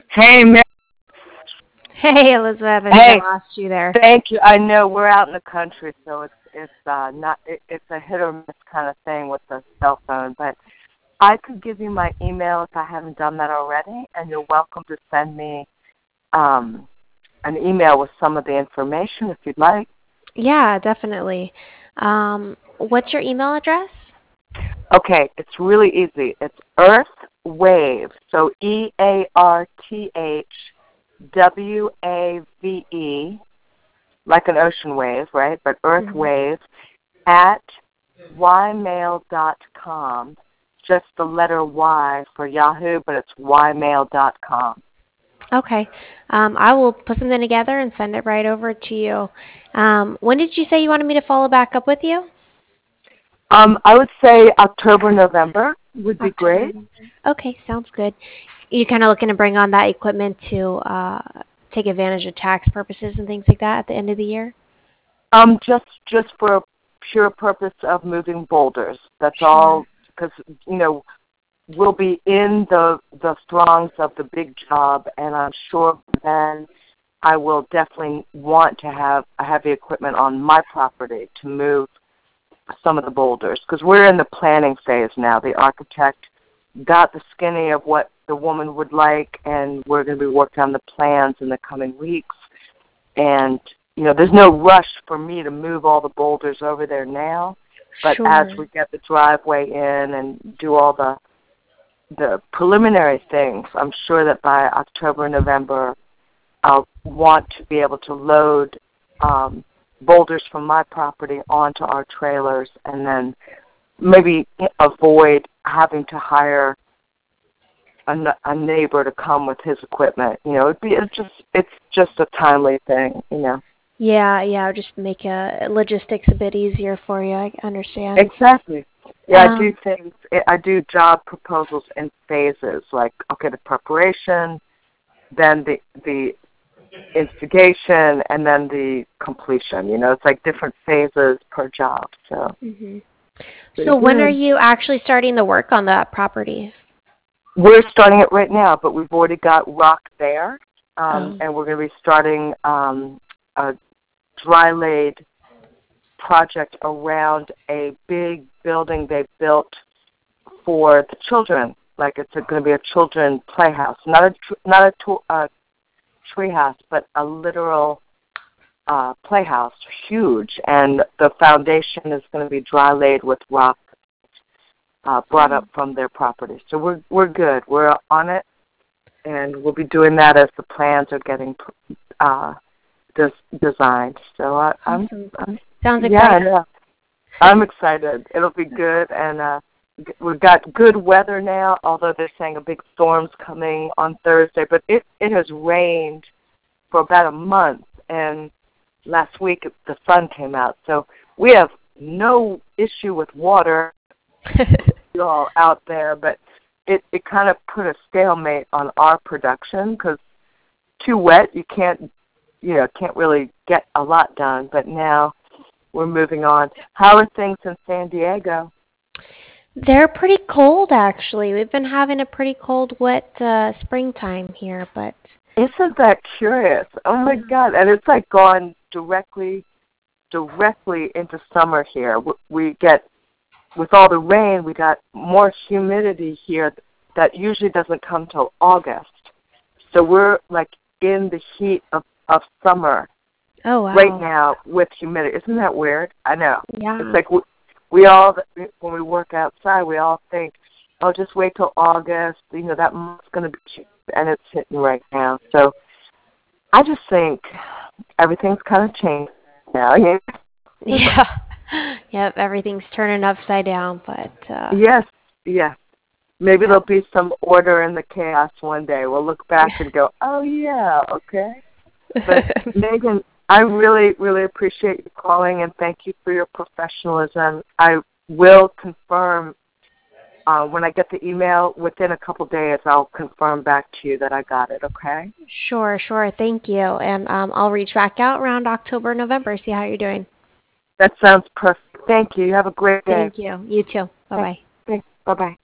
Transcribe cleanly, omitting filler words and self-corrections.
Hey, Hey, Elizabeth, I think I hey, lost you there. thank you. I know we're out in the country, so it's not it's a hit or miss kind of thing with the cell phone. But I could give you my email if I haven't done that already, and you're welcome to send me um, an email with some of the information if you'd like. Yeah, definitely. What's your email address? Okay, it's really easy. It's Earth Wave, so EARTHWAVE, like an ocean wave, right? But Earth Mhm. Wave at ymail.com. Just the letter Y for Yahoo, but it's ymail.com. Okay. I will put something together and send it right over to you. When did you say you wanted me to follow back up with you? I would say October, November would be October, great. November. Okay, sounds good. You kind of looking to bring on that equipment to take advantage of tax purposes and things like that at the end of the year? Just for pure purpose of moving boulders. That's Sure. all. Because we'll be in the throngs of the big job, and I'm sure then I will definitely want to have heavy equipment on my property to move some of the boulders because we're in the planning phase now. The architect got the skinny of what the woman would like, and we're going to be working on the plans in the coming weeks. And, there's no rush for me to move all the boulders over there now, but as Sure. we get the driveway in and do all the preliminary things, I'm sure that by October, November, I'll want to be able to load boulders from my property onto our trailers and then maybe avoid having to hire a neighbor to come with his equipment. It's just a timely thing. Yeah, yeah, just make logistics a bit easier for you. I understand. Exactly. Yeah, I do Um, things. I do job proposals in phases. Like, okay, the preparation, then the instigation, and then the completion. It's like different phases per job. So mhm. pretty So when are good. you actually starting the work on that property? We're starting it right now, but we've already got rock there, Oh. and we're going to be starting a dry laid project around a big building they built for the children. Like it's going to be a children playhouse, not a tree house, but a literal playhouse, huge. And the foundation is going to be dry laid with rock brought up from their property. So we're good. We're on it, and we'll be doing that as the plans are getting uh, designed. So Awesome. I'm Sounds yeah, exciting. yeah. I'm excited. It'll be good, and we've got good weather now. Although they're saying a big storm's coming on Thursday, but it has rained for about a month, and last week the sun came out, so we have no issue with water all out there. But it kind of put a stalemate on our production because too wet, you can't really get a lot done. But now we're moving on. How are things in San Diego? They're pretty cold, actually. We've been having a pretty cold, wet springtime here, but Isn't that curious? Oh my yeah. God! And it's like gone directly into summer here. We get with all the rain, we got more humidity here that usually doesn't come till August. So we're like in the heat of summer Oh, right wow. now with humidity. Isn't that weird? I know. It's Yeah. like we all, when we work outside, we all think, oh, just wait till August. That month's going to be cheap, and it's hitting right now. So I just think everything's kind of changed now. Yeah. Yep, everything's turning upside down, but Yes, yes. Maybe yeah. there'll be some order in the chaos one day. We'll look back and go, oh, yeah, okay. But, Megan, I really, really appreciate you calling, and thank you for your professionalism. I will confirm when I get the email. Within a couple days, I'll confirm back to you that I got it, okay? Sure, sure. Thank you. And I'll reach back out around October, November, see how you're doing. That sounds perfect. Thank you. You have a great day. Thank you. You too. Thanks. Bye-bye. Thanks. Bye-bye.